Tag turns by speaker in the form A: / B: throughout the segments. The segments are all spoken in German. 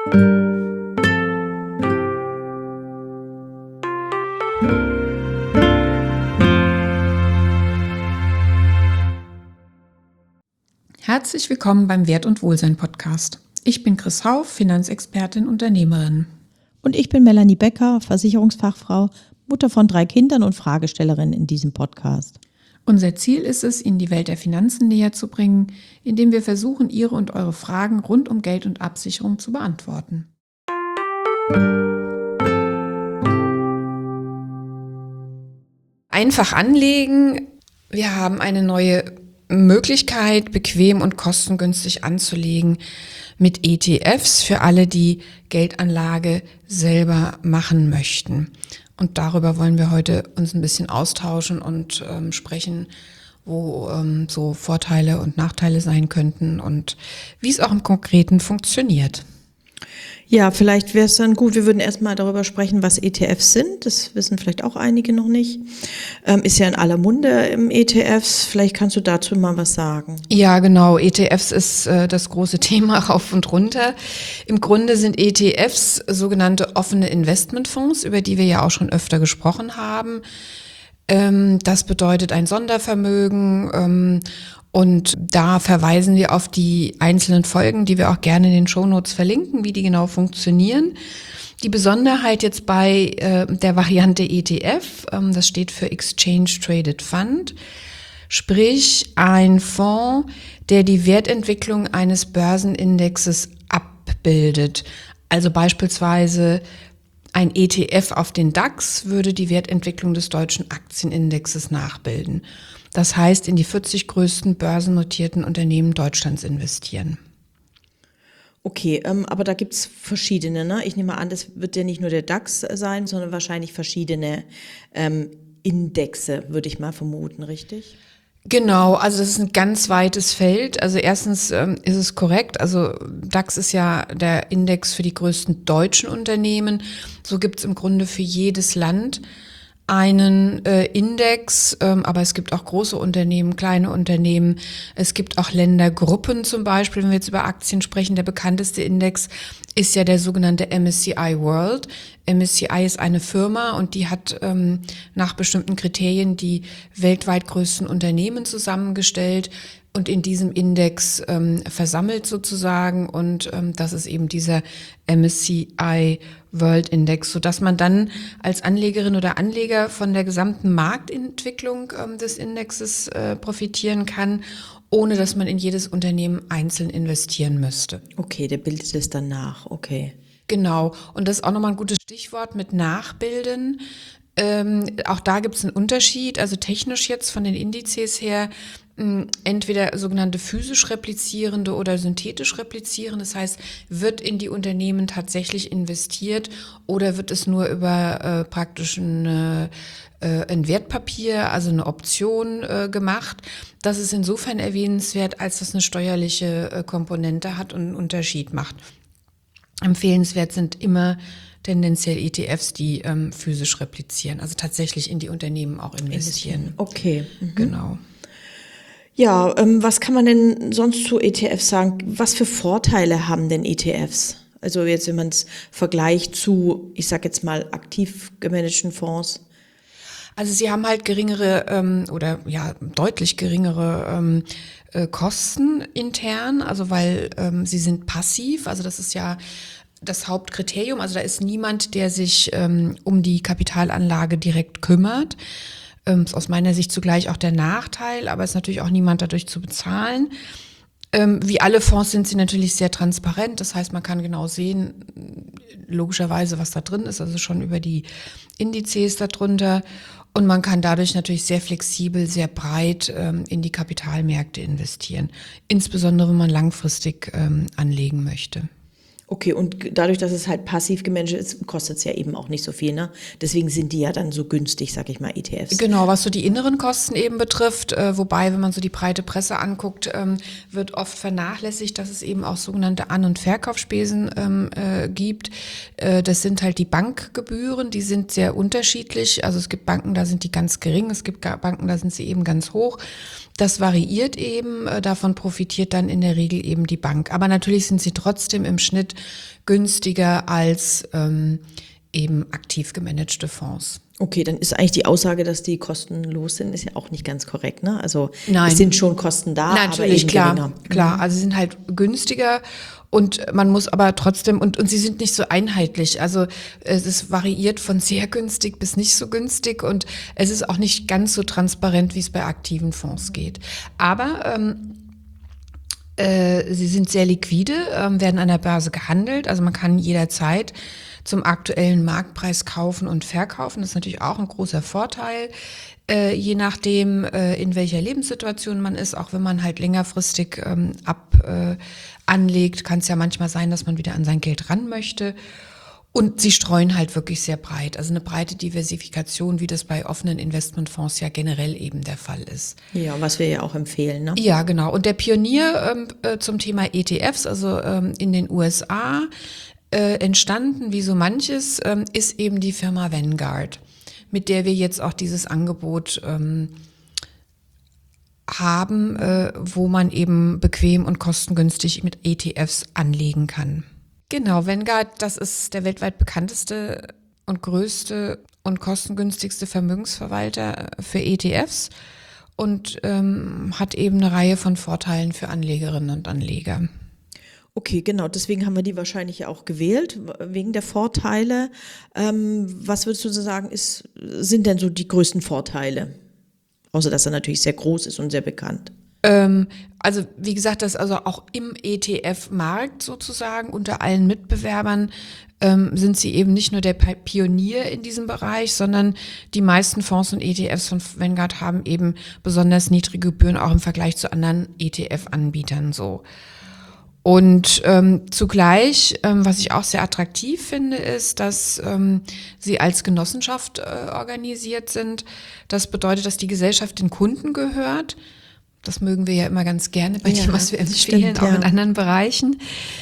A: Herzlich willkommen beim Wert- und Wohlsein-Podcast. Ich bin Chris Hauff, Finanzexpertin, Unternehmerin.
B: Und ich bin Melanie Becker, Versicherungsfachfrau, Mutter von 3 Kindern und Fragestellerin in diesem Podcast.
A: Unser Ziel ist es, Ihnen die Welt der Finanzen näher zu bringen, indem wir versuchen, Ihre und eure Fragen rund um Geld und Absicherung zu beantworten. Einfach anlegen. Wir haben eine neue Möglichkeit, bequem und kostengünstig anzulegen mit ETFs für alle, die Geldanlage selber machen möchten. Und darüber wollen wir heute uns ein bisschen austauschen und sprechen, wo so Vorteile und Nachteile sein könnten und wie es auch im Konkreten funktioniert.
B: Ja, vielleicht wäre es dann gut, wir würden erstmal darüber sprechen, was ETFs sind. Das wissen vielleicht auch einige noch nicht. Ist ja in aller Munde im ETFs. Vielleicht kannst du dazu mal was sagen.
A: Ja, genau. ETFs ist das große Thema rauf und runter. Im Grunde sind ETFs sogenannte offene Investmentfonds, über die wir ja auch schon öfter gesprochen haben. Das bedeutet ein Sondervermögen. Und da verweisen wir auf die einzelnen Folgen, die wir auch gerne in den Shownotes verlinken, wie die genau funktionieren. Die Besonderheit jetzt bei der Variante ETF, das steht für Exchange Traded Fund, sprich ein Fonds, der die Wertentwicklung eines Börsenindexes abbildet. Also beispielsweise ein ETF auf den DAX würde die Wertentwicklung des deutschen Aktienindexes nachbilden. Das heißt, in die 40 größten börsennotierten Unternehmen Deutschlands investieren.
B: Okay, aber da gibt's verschiedene, ne? Ich nehme an, das wird ja nicht nur der DAX sein, sondern wahrscheinlich verschiedene Indexe, würde ich mal vermuten, richtig?
A: Genau, also das ist ein ganz weites Feld. Also erstens ist es korrekt, also DAX ist ja der Index für die größten deutschen Unternehmen. So gibt's im Grunde für jedes Land einen Index, aber es gibt auch große Unternehmen, kleine Unternehmen. Es gibt auch Ländergruppen zum Beispiel, wenn wir jetzt über Aktien sprechen. Der bekannteste Index ist ja der sogenannte MSCI World. MSCI ist eine Firma und die hat nach bestimmten Kriterien die weltweit größten Unternehmen zusammengestellt und in diesem Index versammelt sozusagen. Und das ist eben dieser MSCI World Index, sodass man dann als Anlegerin oder Anleger von der gesamten Marktentwicklung des Indexes profitieren kann, ohne dass man in jedes Unternehmen einzeln investieren müsste.
B: Okay, der bildet es dann nach, okay.
A: Genau, und das ist auch nochmal ein gutes Stichwort mit Nachbilden. Auch da gibt es einen Unterschied, also technisch jetzt von den Indizes her, entweder sogenannte physisch replizierende oder synthetisch replizierende. Das heißt, wird in die Unternehmen tatsächlich investiert oder wird es nur über praktisch ein Wertpapier, also eine Option gemacht. Das ist insofern erwähnenswert, als das eine steuerliche Komponente hat und einen Unterschied macht. Empfehlenswert sind immer tendenziell ETFs, die physisch replizieren, also tatsächlich in die Unternehmen auch investieren.
B: Okay.
A: Genau.
B: Ja, was kann man denn sonst zu ETFs sagen? Was für Vorteile haben denn ETFs? Also jetzt, wenn man es vergleicht zu, ich sag jetzt mal, aktiv gemanagten Fonds.
A: Also sie haben halt geringere oder ja deutlich geringere Kosten intern, also weil sie sind passiv, also das ist ja das Hauptkriterium, also da ist niemand, der sich um die Kapitalanlage direkt kümmert. Ist aus meiner Sicht zugleich auch der Nachteil, aber ist natürlich auch niemand dadurch zu bezahlen. Wie alle Fonds sind sie natürlich sehr transparent, das heißt, man kann genau sehen, logischerweise, was da drin ist, also schon über die Indizes darunter. Und man kann dadurch natürlich sehr flexibel, sehr breit in die Kapitalmärkte investieren, insbesondere wenn man langfristig anlegen möchte.
B: Okay, und dadurch, dass es halt passiv gemanagt ist, kostet es ja eben auch nicht so viel, ne? Deswegen sind die ja dann so günstig, sag ich mal, ETFs.
A: Genau, was so die inneren Kosten eben betrifft, wobei, wenn man so die breite Presse anguckt, wird oft vernachlässigt, dass es eben auch sogenannte An- und Verkaufsspesen gibt. Das sind halt die Bankgebühren, die sind sehr unterschiedlich. Also es gibt Banken, da sind die ganz gering, es gibt Banken, da sind sie eben ganz hoch. Das variiert eben, davon profitiert dann in der Regel eben die Bank. Aber natürlich sind sie trotzdem im Schnitt günstiger als eben aktiv gemanagte Fonds.
B: Okay, dann ist eigentlich die Aussage, dass die kostenlos sind, ist ja auch nicht ganz korrekt, ne? Also
A: Nein.
B: Es sind schon Kosten da,
A: Natürlich,
B: aber eben
A: klar,
B: geringer.
A: klar. Also sie sind halt günstiger und man muss aber trotzdem, und sie sind nicht so einheitlich. Also es variiert von sehr günstig bis nicht so günstig und es ist auch nicht ganz so transparent, wie es bei aktiven Fonds geht. Aber sie sind sehr liquide, werden an der Börse gehandelt, also man kann jederzeit zum aktuellen Marktpreis kaufen und verkaufen. Das ist natürlich auch ein großer Vorteil, je nachdem, in welcher Lebenssituation man ist. Auch wenn man halt längerfristig anlegt, kann es ja manchmal sein, dass man wieder an sein Geld ran möchte. Und sie streuen halt wirklich sehr breit, also eine breite Diversifikation, wie das bei offenen Investmentfonds ja generell eben der Fall ist.
B: Ja, was wir ja auch empfehlen, ne?
A: Ja, genau. Und der Pionier zum Thema ETFs, also in den USA, entstanden, wie so manches, ist eben die Firma Vanguard, mit der wir jetzt auch dieses Angebot haben, wo man eben bequem und kostengünstig mit ETFs anlegen kann. Genau, Vanguard, das ist der weltweit bekannteste und größte und kostengünstigste Vermögensverwalter für ETFs und hat eben eine Reihe von Vorteilen für Anlegerinnen und Anleger.
B: Okay, genau, deswegen haben wir die wahrscheinlich auch gewählt, wegen der Vorteile. Was würdest du so sagen, sind denn so die größten Vorteile? Außer, dass er natürlich sehr groß ist und sehr bekannt.
A: Also wie gesagt, das also auch im ETF-Markt sozusagen unter allen Mitbewerbern sind sie eben nicht nur der Pionier in diesem Bereich, sondern die meisten Fonds und ETFs von Vanguard haben eben besonders niedrige Gebühren auch im Vergleich zu anderen ETF-Anbietern so. Und zugleich, was ich auch sehr attraktiv finde, ist, dass sie als Genossenschaft organisiert sind. Das bedeutet, dass die Gesellschaft den Kunden gehört. Das mögen wir ja immer ganz gerne bei dem, was wir empfehlen,
B: stimmt,
A: auch in anderen Bereichen.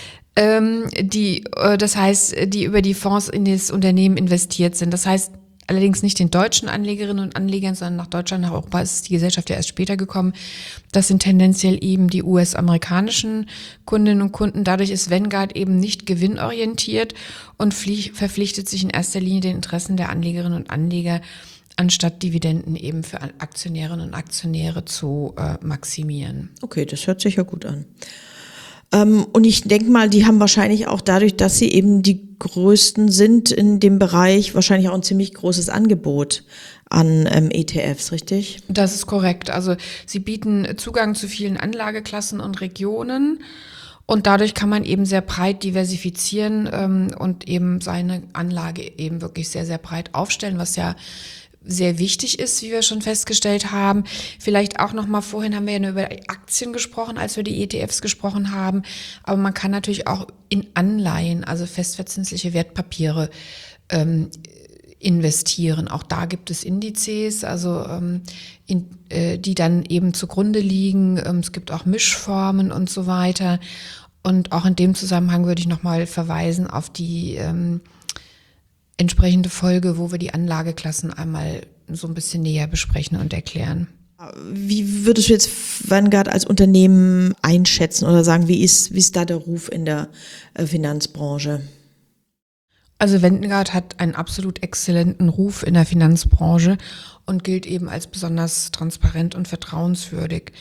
A: Das heißt, die über die Fonds in das Unternehmen investiert sind. Das heißt allerdings nicht den deutschen Anlegerinnen und Anlegern, sondern nach Deutschland, nach Europa ist die Gesellschaft ja erst später gekommen. Das sind tendenziell eben die US-amerikanischen Kundinnen und Kunden. Dadurch ist Vanguard eben nicht gewinnorientiert und verpflichtet sich in erster Linie den Interessen der Anlegerinnen und Anleger, anstatt Dividenden eben für Aktionärinnen und Aktionäre zu maximieren.
B: Okay, das hört sich ja gut an. Und ich denke mal, die haben wahrscheinlich auch dadurch, dass sie eben die größten sind in dem Bereich, wahrscheinlich auch ein ziemlich großes Angebot an ETFs, richtig?
A: Das ist korrekt. Also sie bieten Zugang zu vielen Anlageklassen und Regionen. Und dadurch kann man eben sehr breit diversifizieren und eben seine Anlage eben wirklich sehr, sehr breit aufstellen, was ja sehr wichtig ist, wie wir schon festgestellt haben. Vielleicht auch nochmal, vorhin haben wir ja nur über Aktien gesprochen, als wir die ETFs gesprochen haben. Aber man kann natürlich auch in Anleihen, also festverzinsliche Wertpapiere, investieren. Auch da gibt es Indizes, also die dann eben zugrunde liegen. Es gibt auch Mischformen und so weiter. Und auch in dem Zusammenhang würde ich nochmal verweisen auf die entsprechende Folge, wo wir die Anlageklassen einmal so ein bisschen näher besprechen und erklären.
B: Wie würdest du jetzt Vanguard als Unternehmen einschätzen oder sagen, wie ist da der Ruf in der Finanzbranche?
A: Also Vanguard hat einen absolut exzellenten Ruf in der Finanzbranche und gilt eben als besonders transparent und vertrauenswürdig.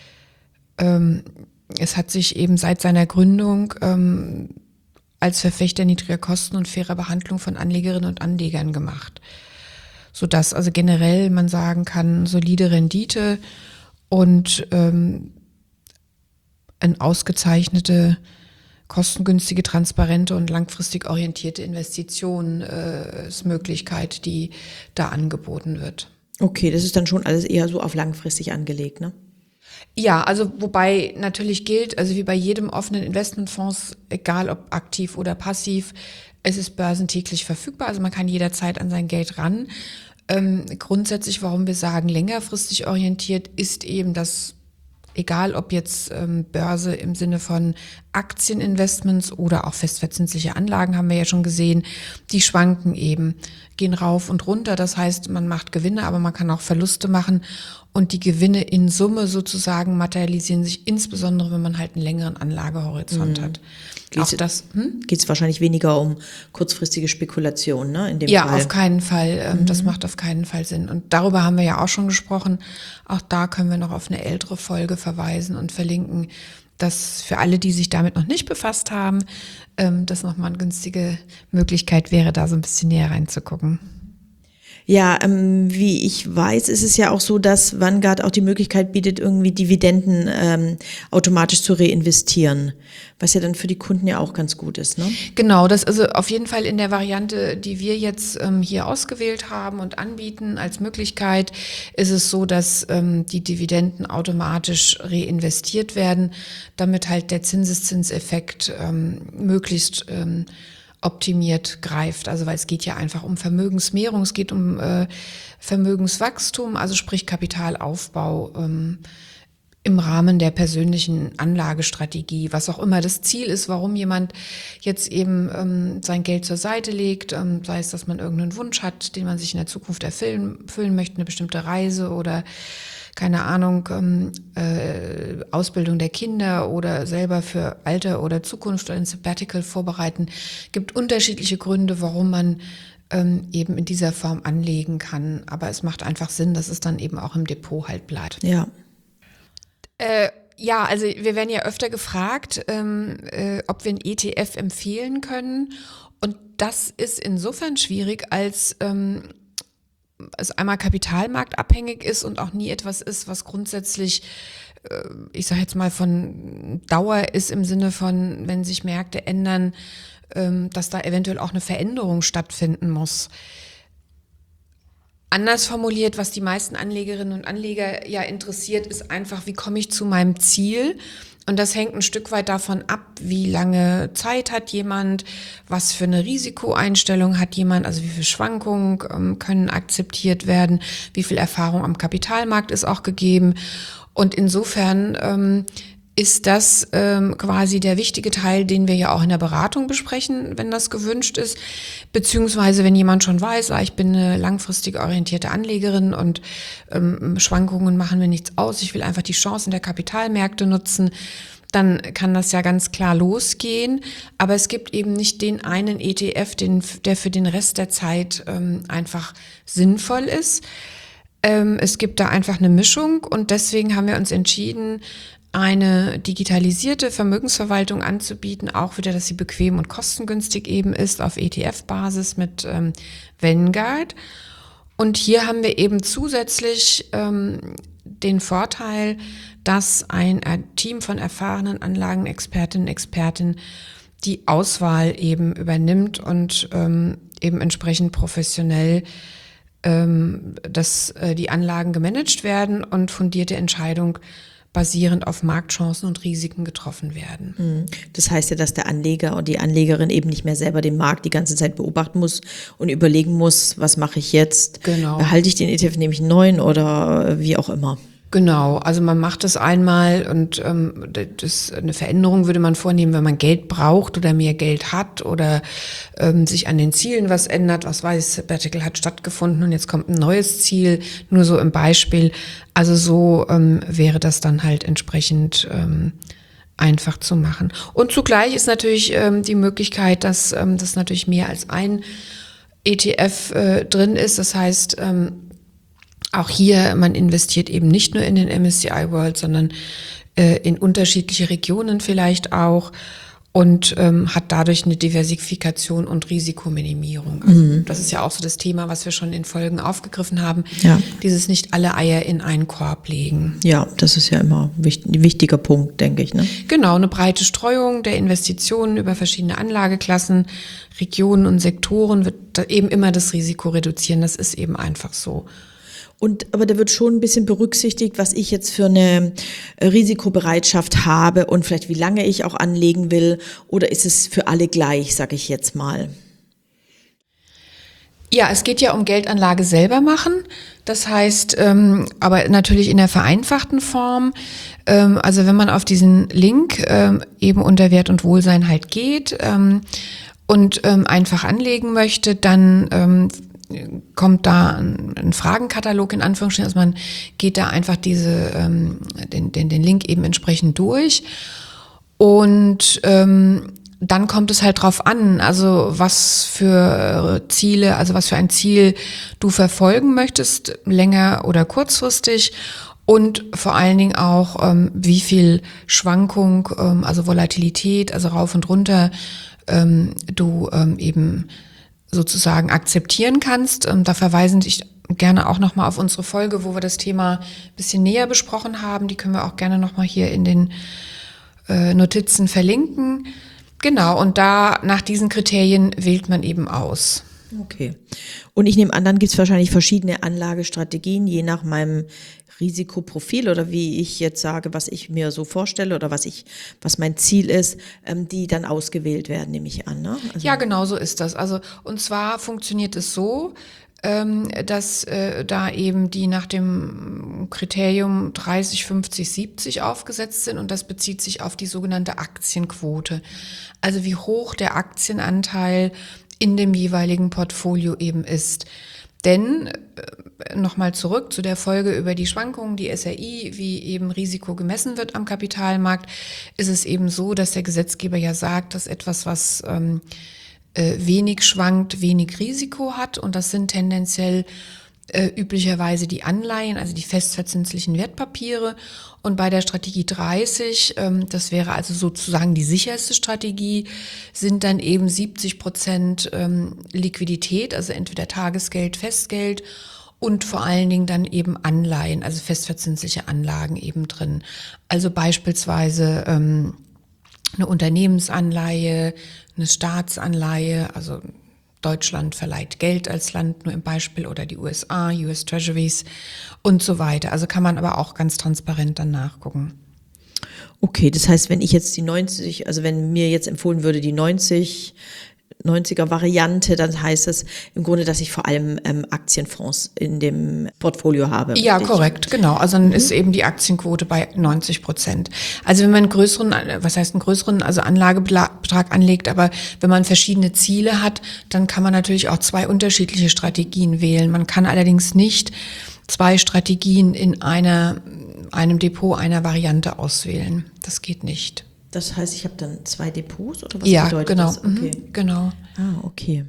A: Es hat sich eben seit seiner Gründung als Verfechter niedriger Kosten und fairer Behandlung von Anlegerinnen und Anlegern gemacht. Sodass also generell man sagen kann, solide Rendite und eine ausgezeichnete, kostengünstige, transparente und langfristig orientierte Investitionsmöglichkeit, die da angeboten wird.
B: Okay, das ist dann schon alles eher so auf langfristig angelegt, ne?
A: Ja, also wobei natürlich gilt, also wie bei jedem offenen Investmentfonds, egal ob aktiv oder passiv, es ist börsentäglich verfügbar, also man kann jederzeit an sein Geld ran. Grundsätzlich, warum wir sagen längerfristig orientiert, ist eben, dass egal ob jetzt Börse im Sinne von Aktieninvestments oder auch festverzinsliche Anlagen, haben wir ja schon gesehen, die schwanken eben, gehen rauf und runter. Das heißt, man macht Gewinne, aber man kann auch Verluste machen. Und die Gewinne in Summe sozusagen materialisieren sich insbesondere, wenn man halt einen längeren Anlagehorizont hat. Auch das,
B: geht es wahrscheinlich weniger um kurzfristige Spekulation, ne, in dem
A: ja,
B: Fall.
A: auf keinen Fall. Das macht auf keinen Fall Sinn. Und darüber haben wir ja auch schon gesprochen. Auch da können wir noch auf eine ältere Folge verweisen und verlinken, dass für alle, die sich damit noch nicht befasst haben, das nochmal eine günstige Möglichkeit wäre, da so ein bisschen näher reinzugucken.
B: Ja, wie ich weiß, ist es ja auch so, dass Vanguard auch die Möglichkeit bietet, irgendwie Dividenden automatisch zu reinvestieren, was ja dann für die Kunden ja auch ganz gut ist, ne?
A: Genau, das also auf jeden Fall in der Variante, die wir jetzt hier ausgewählt haben und anbieten als Möglichkeit, ist es so, dass die Dividenden automatisch reinvestiert werden, damit halt der Zinseszinseffekt möglichst optimiert greift. Also weil es geht ja einfach um Vermögensmehrung, es geht um Vermögenswachstum, also sprich Kapitalaufbau im Rahmen der persönlichen Anlagestrategie, was auch immer das Ziel ist, warum jemand jetzt eben sein Geld zur Seite legt, sei es, dass man irgendeinen Wunsch hat, den man sich in der Zukunft erfüllen möchte, eine bestimmte Reise oder keine Ahnung, Ausbildung der Kinder oder selber für Alter oder Zukunft oder ein Sabbatical vorbereiten. Gibt unterschiedliche Gründe, warum man eben in dieser Form anlegen kann. Aber es macht einfach Sinn, dass es dann eben auch im Depot halt bleibt.
B: Ja.
A: Ja, also wir werden ja öfter gefragt, ob wir einen ETF empfehlen können. Und das ist insofern schwierig, als es einmal kapitalmarktabhängig ist und auch nie etwas ist, was grundsätzlich, ich sage jetzt mal, von Dauer ist im Sinne von, wenn sich Märkte ändern, dass da eventuell auch eine Veränderung stattfinden muss. Anders formuliert, was die meisten Anlegerinnen und Anleger ja interessiert, ist einfach, wie komme ich zu meinem Ziel? Und das hängt ein Stück weit davon ab, wie lange Zeit hat jemand, was für eine Risikoeinstellung hat jemand, also wie viel Schwankungen können akzeptiert werden, wie viel Erfahrung am Kapitalmarkt ist auch gegeben. Und insofern ist das quasi der wichtige Teil, den wir ja auch in der Beratung besprechen, wenn das gewünscht ist, beziehungsweise wenn jemand schon weiß, ich bin eine langfristig orientierte Anlegerin und Schwankungen machen mir nichts aus, ich will einfach die Chancen der Kapitalmärkte nutzen, dann kann das ja ganz klar losgehen, aber es gibt eben nicht den einen ETF, der für den Rest der Zeit einfach sinnvoll ist. Es gibt da einfach eine Mischung und deswegen haben wir uns entschieden, eine digitalisierte Vermögensverwaltung anzubieten, auch wieder, dass sie bequem und kostengünstig eben ist, auf ETF-Basis mit Vanguard. Und hier haben wir eben zusätzlich den Vorteil, dass ein Team von erfahrenen Anlagenexpertinnen und Experten die Auswahl eben übernimmt und eben entsprechend professionell dass die Anlagen gemanagt werden und fundierte Entscheidungen basierend auf Marktchancen und Risiken getroffen werden.
B: Das heißt ja, dass der Anleger und die Anlegerin eben nicht mehr selber den Markt die ganze Zeit beobachten muss und überlegen muss, was mache ich jetzt?
A: Genau.
B: Behalte ich den ETF, nehme ich einen neuen oder wie auch immer?
A: Genau, also man macht das einmal und eine Veränderung würde man vornehmen, wenn man Geld braucht oder mehr Geld hat oder sich an den Zielen was ändert. Was weiß, Sabbatical hat stattgefunden und jetzt kommt ein neues Ziel, nur so im Beispiel. Also so wäre das dann halt entsprechend einfach zu machen. Und zugleich ist natürlich die Möglichkeit, dass das natürlich mehr als ein ETF drin ist. Das heißt, auch hier, man investiert eben nicht nur in den MSCI World, sondern in unterschiedliche Regionen vielleicht auch und hat dadurch eine Diversifikation und Risikominimierung. Also das ist ja auch so das Thema, was wir schon in Folgen aufgegriffen haben.
B: Ja.
A: Dieses nicht alle Eier in einen Korb legen.
B: Ja, das ist ja immer ein wichtiger Punkt, denke ich, ne?
A: Genau, eine breite Streuung der Investitionen über verschiedene Anlageklassen, Regionen und Sektoren wird da eben immer das Risiko reduzieren. Das ist eben einfach so.
B: Aber da wird schon ein bisschen berücksichtigt, was ich jetzt für eine Risikobereitschaft habe und vielleicht wie lange ich auch anlegen will, oder ist es für alle gleich, sage ich jetzt mal?
A: Ja, es geht ja um Geldanlage selber machen. Das heißt, aber natürlich in der vereinfachten Form. Also wenn man auf diesen Link eben unter Wert und Wohlsein halt geht und einfach anlegen möchte, dann kommt da ein Fragenkatalog in Anführungsstrichen, also man geht da einfach den Link eben entsprechend durch und Dann kommt es halt drauf an, also was für Ziele, also was für ein Ziel du verfolgen möchtest, länger oder kurzfristig. Und vor allen Dingen auch, wie viel Schwankung, also Volatilität, also rauf und runter, du eben sozusagen akzeptieren kannst. Da verweisen ich gerne auch nochmal auf unsere Folge, wo wir das Thema ein bisschen näher besprochen haben. Die können wir auch gerne nochmal hier in den Notizen verlinken. Genau, und da nach diesen Kriterien wählt man eben aus.
B: Okay. Und ich nehme an, dann gibt es wahrscheinlich verschiedene Anlagestrategien, je nach meinem Risikoprofil oder wie ich jetzt sage, was ich mir so vorstelle oder was mein Ziel ist, die dann ausgewählt werden, nehme ich an. Ne? Also
A: Ja, genau so ist das. Also, und zwar funktioniert es so, dass da eben die nach dem Kriterium 30, 50, 70 aufgesetzt sind und das bezieht sich auf die sogenannte Aktienquote. Also wie hoch der Aktienanteil in dem jeweiligen Portfolio eben ist. Denn, nochmal zurück zu der Folge über die Schwankungen, die SRI, wie eben Risiko gemessen wird am Kapitalmarkt, ist es eben so, dass der Gesetzgeber ja sagt, dass etwas, was wenig schwankt, wenig Risiko hat und das sind tendenziell üblicherweise die Anleihen, also die festverzinslichen Wertpapiere. Und bei der Strategie 30, das wäre also sozusagen die sicherste Strategie, sind dann eben 70% Liquidität, also entweder Tagesgeld, Festgeld und vor allen Dingen dann eben Anleihen, also festverzinsliche Anlagen eben drin. Also beispielsweise eine Unternehmensanleihe, eine Staatsanleihe, also Deutschland verleiht Geld als Land nur im Beispiel oder die USA, US Treasuries und so weiter. Also kann man aber auch ganz transparent dann nachgucken.
B: okay, das heißt, wenn ich jetzt die 90, also wenn mir jetzt empfohlen würde, die 90er Variante, dann heißt es im Grunde, dass ich vor allem Aktienfonds in dem Portfolio habe.
A: Ja,
B: richtig?
A: korrekt, genau. Also dann ist eben die Aktienquote bei 90%. Also wenn man einen größeren, also Anlagebetrag anlegt, aber wenn man verschiedene Ziele hat, dann kann man natürlich auch 2 unterschiedliche Strategien wählen. Man kann allerdings nicht 2 Strategien in einem Depot einer Variante auswählen. Das geht nicht.
B: Das heißt, ich habe dann 2 Depots oder was
A: Ja,
B: bedeutet
A: genau.
B: das? Okay.
A: Genau.
B: Ah, okay.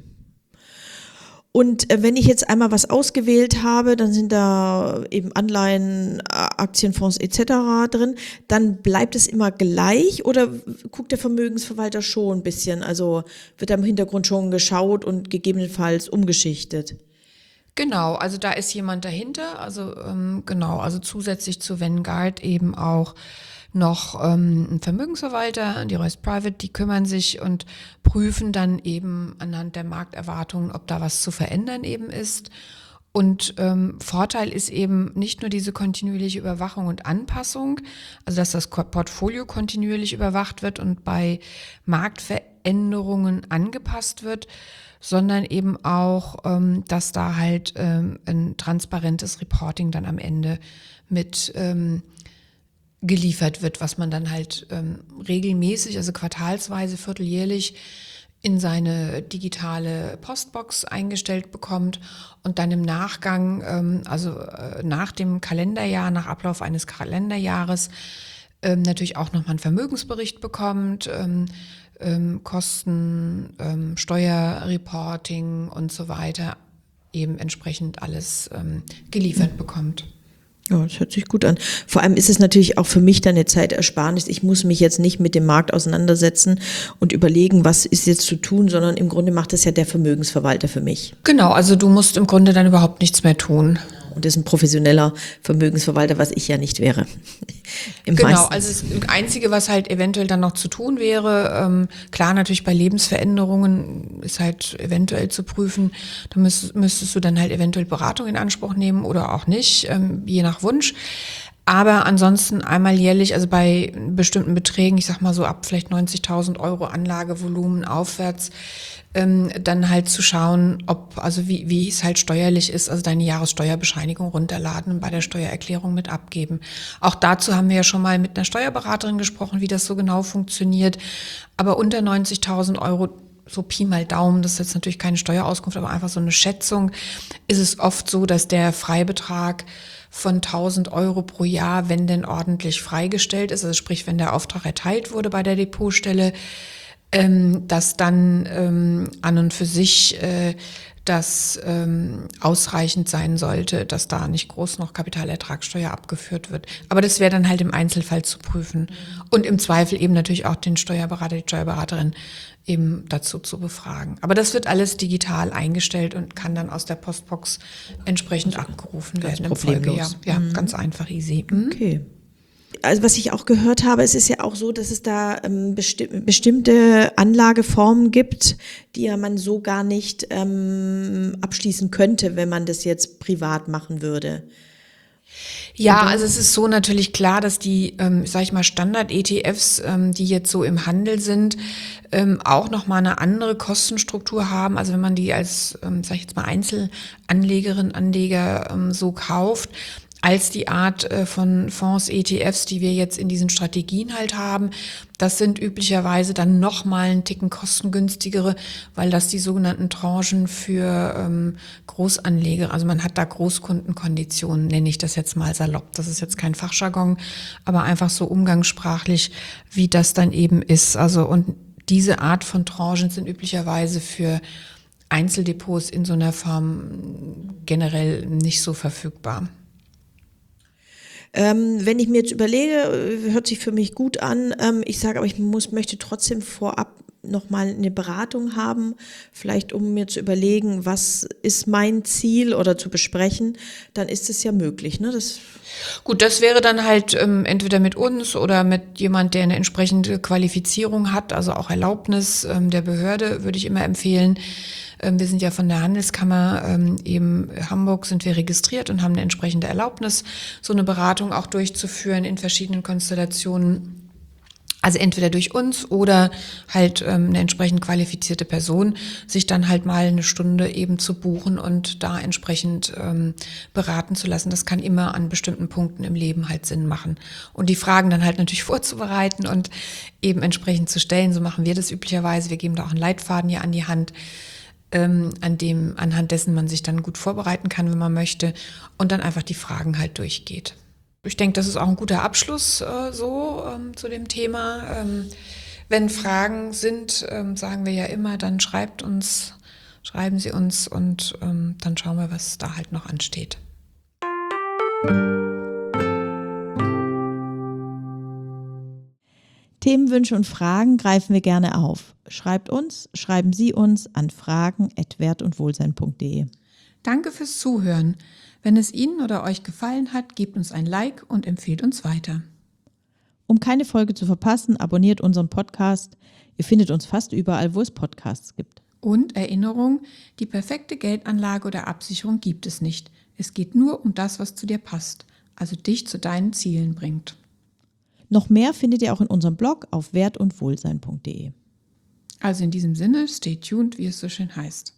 B: Und wenn ich jetzt einmal was ausgewählt habe, dann sind da eben Anleihen, Aktienfonds etc. drin, dann bleibt es immer gleich oder guckt der Vermögensverwalter schon ein bisschen? Also wird da im Hintergrund schon geschaut und gegebenenfalls umgeschichtet?
A: Genau, also da ist jemand dahinter, also genau, also zusätzlich zu Vanguard eben auch noch ein Vermögensverwalter, die Royce Private, die kümmern sich und prüfen dann eben anhand der Markterwartungen, ob da was zu verändern eben ist. Und Vorteil ist eben nicht nur diese kontinuierliche Überwachung und Anpassung, also dass das Portfolio kontinuierlich überwacht wird und bei Marktveränderungen angepasst wird, sondern eben auch, dass da halt ein transparentes Reporting dann am Ende mit geliefert wird, was man dann halt regelmäßig, also quartalsweise, vierteljährlich in seine digitale Postbox eingestellt bekommt und dann im Nachgang, nach dem Kalenderjahr, nach Ablauf eines Kalenderjahres, natürlich auch nochmal einen Vermögensbericht bekommt, Kosten, Steuerreporting und so weiter, eben entsprechend alles geliefert bekommt.
B: Ja, das hört sich gut an. Vor allem ist es natürlich auch für mich dann eine Zeitersparnis. Ich muss mich jetzt nicht mit dem Markt auseinandersetzen und überlegen, was ist jetzt zu tun, sondern im Grunde macht das ja der Vermögensverwalter für mich.
A: Genau, also du musst im Grunde dann überhaupt nichts mehr tun.
B: Und das ist ein professioneller Vermögensverwalter, was ich ja nicht wäre.
A: Genau, also das Einzige, was halt eventuell dann noch zu tun wäre, klar natürlich bei Lebensveränderungen ist halt eventuell zu prüfen, da müsstest du dann halt eventuell Beratung in Anspruch nehmen oder auch nicht, je nach Wunsch. Aber ansonsten einmal jährlich, also bei bestimmten Beträgen, ich sag mal so ab vielleicht 90.000 Euro Anlagevolumen aufwärts, dann halt zu schauen, also wie es halt steuerlich ist, also deine Jahressteuerbescheinigung runterladen und bei der Steuererklärung mit abgeben. Auch dazu haben wir ja schon mal mit einer Steuerberaterin gesprochen, wie das so genau funktioniert. Aber unter 90.000 Euro, so Pi mal Daumen, das ist jetzt natürlich keine Steuerauskunft, aber einfach so eine Schätzung, ist es oft so, dass der Freibetrag von 1.000 Euro pro Jahr, wenn denn ordentlich freigestellt ist, also sprich, wenn der Auftrag erteilt wurde bei der Depotstelle, dass dann an und für sich das ausreichend sein sollte, dass da nicht groß noch Kapitalertragssteuer abgeführt wird. Aber das wäre dann halt im Einzelfall zu prüfen. Und im Zweifel eben natürlich auch den Steuerberater, die Steuerberaterin eben dazu zu befragen. Aber das wird alles digital eingestellt und kann dann aus der Postbox entsprechend abgerufen werden im Folgejahr. Ja, ganz einfach, easy.
B: Okay. Also was ich auch gehört habe, es ist ja auch so, dass es da bestimmte Anlageformen gibt, die ja man so gar nicht abschließen könnte, wenn man das jetzt privat machen würde.
A: Ja, also es ist so natürlich klar, dass die, sag ich mal, Standard-ETFs, die jetzt so im Handel sind, auch nochmal eine andere Kostenstruktur haben. Also wenn man die als, sag ich jetzt mal, Einzelanlegerin, Anleger so kauft, als die Art von Fonds, ETFs, die wir jetzt in diesen Strategien halt haben. Das sind üblicherweise dann nochmal einen Ticken kostengünstigere, weil das die sogenannten Tranchen für Großanleger, also man hat da Großkundenkonditionen, nenne ich das jetzt mal salopp. Das ist jetzt kein Fachjargon, aber einfach so umgangssprachlich, wie das dann eben ist. Also und diese Art von Tranchen sind üblicherweise für Einzeldepots in so einer Form generell nicht so verfügbar.
B: Wenn ich mir jetzt überlege, hört sich für mich gut an, ich sage aber, ich möchte trotzdem vorab nochmal eine Beratung haben, vielleicht um mir zu überlegen, was ist mein Ziel oder zu besprechen, dann ist es ja möglich, ne?
A: Gut, das wäre dann halt entweder mit uns oder mit jemand, der eine entsprechende Qualifizierung hat, also auch Erlaubnis der Behörde, würde ich immer empfehlen. Wir sind ja von der Handelskammer eben Hamburg sind wir registriert und haben eine entsprechende Erlaubnis, so eine Beratung auch durchzuführen in verschiedenen Konstellationen. Also entweder durch uns oder halt eine entsprechend qualifizierte Person, sich dann halt mal eine Stunde eben zu buchen und da entsprechend beraten zu lassen. Das kann immer an bestimmten Punkten im Leben halt Sinn machen. Und die Fragen dann halt natürlich vorzubereiten und eben entsprechend zu stellen. So machen wir das üblicherweise. Wir geben da auch einen Leitfaden hier an die Hand, anhand dessen man sich dann gut vorbereiten kann, wenn man möchte, und dann einfach die Fragen halt durchgeht. Ich denke, das ist auch ein guter Abschluss zu dem Thema. Wenn Fragen sind, sagen wir ja immer, dann schreiben Sie uns und dann schauen wir, was da halt noch ansteht.
B: Themenwünsche und Fragen greifen wir gerne auf. Schreiben Sie uns an fragen@wertundwohlsein.de.
A: Danke fürs Zuhören. Wenn es Ihnen oder euch gefallen hat, gebt uns ein Like und empfehlt uns weiter.
B: Um keine Folge zu verpassen, abonniert unseren Podcast. Ihr findet uns fast überall, wo es Podcasts gibt.
A: Und Erinnerung, die perfekte Geldanlage oder Absicherung gibt es nicht. Es geht nur um das, was zu dir passt, also dich zu deinen Zielen bringt.
B: Noch mehr findet ihr auch in unserem Blog auf wertundwohlsein.de.
A: Also in diesem Sinne, stay tuned, wie es so schön heißt.